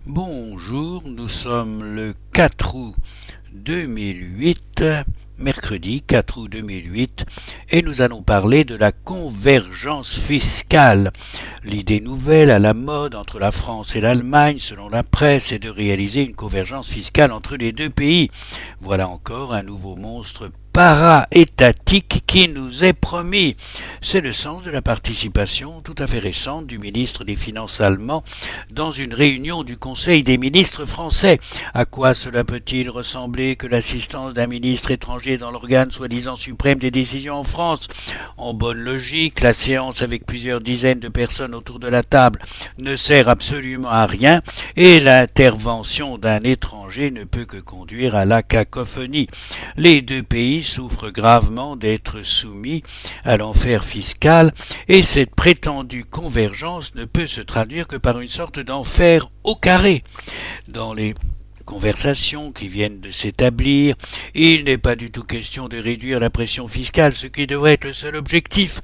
Bonjour, nous sommes le 4 août 2008, mercredi 4 août 2008, et nous allons parler de la convergence fiscale. L'idée nouvelle à la mode entre la France et l'Allemagne, selon la presse, est de réaliser une convergence fiscale entre les deux pays. Voilà encore un nouveau monstre para-étatique qui nous est promis. C'est le sens de la participation tout à fait récente du ministre des Finances allemand dans une réunion du Conseil des ministres français. À quoi cela peut-il ressembler que l'assistance d'un ministre étranger dans l'organe soi-disant suprême des décisions en France? En bonne logique, la séance avec plusieurs dizaines de personnes autour de la table ne sert absolument à rien et l'intervention d'un étranger ne peut que conduire à la cacophonie. Les deux pays souffrent gravement d'être soumis à l'enfer fiscal et cette prétendue convergence ne peut se traduire que par une sorte d'enfer au carré. Dans les conversations qui viennent de s'établir, il n'est pas du tout question de réduire la pression fiscale, ce qui devrait être le seul objectif,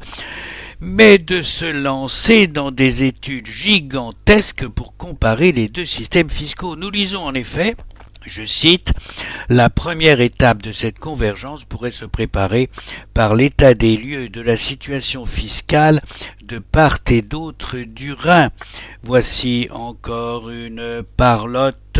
mais de se lancer dans des études gigantesques pour comparer les deux systèmes fiscaux. Nous lisons en effet, je cite, la première étape de cette convergence pourrait se préparer par l'état des lieux de la situation fiscale de part et d'autre du Rhin. Voici encore une parlotte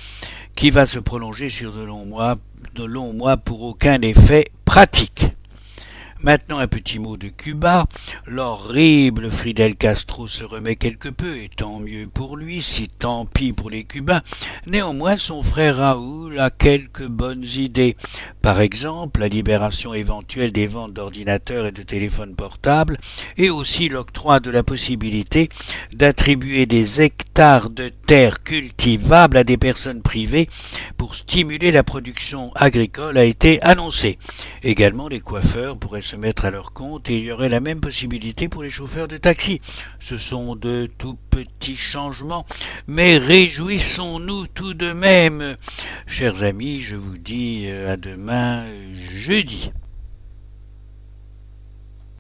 qui va se prolonger sur de longs mois pour aucun effet pratique. Maintenant un petit mot de Cuba. L'horrible Fidel Castro se remet quelque peu, et tant mieux pour lui, si tant pis pour les Cubains. Néanmoins, son frère Raoul a quelques bonnes idées. Par exemple, la libération éventuelle des ventes d'ordinateurs et de téléphones portables, et aussi l'octroi de la possibilité d'attribuer des hectares de terres cultivables à des personnes privées pour stimuler la production agricole a été annoncé. Également, les coiffeurs pourraient se mettre à leur compte et il y aurait la même possibilité pour les chauffeurs de taxi. Ce sont de tout petits changements, mais réjouissons-nous tout de même. Chers amis, je vous dis à demain jeudi.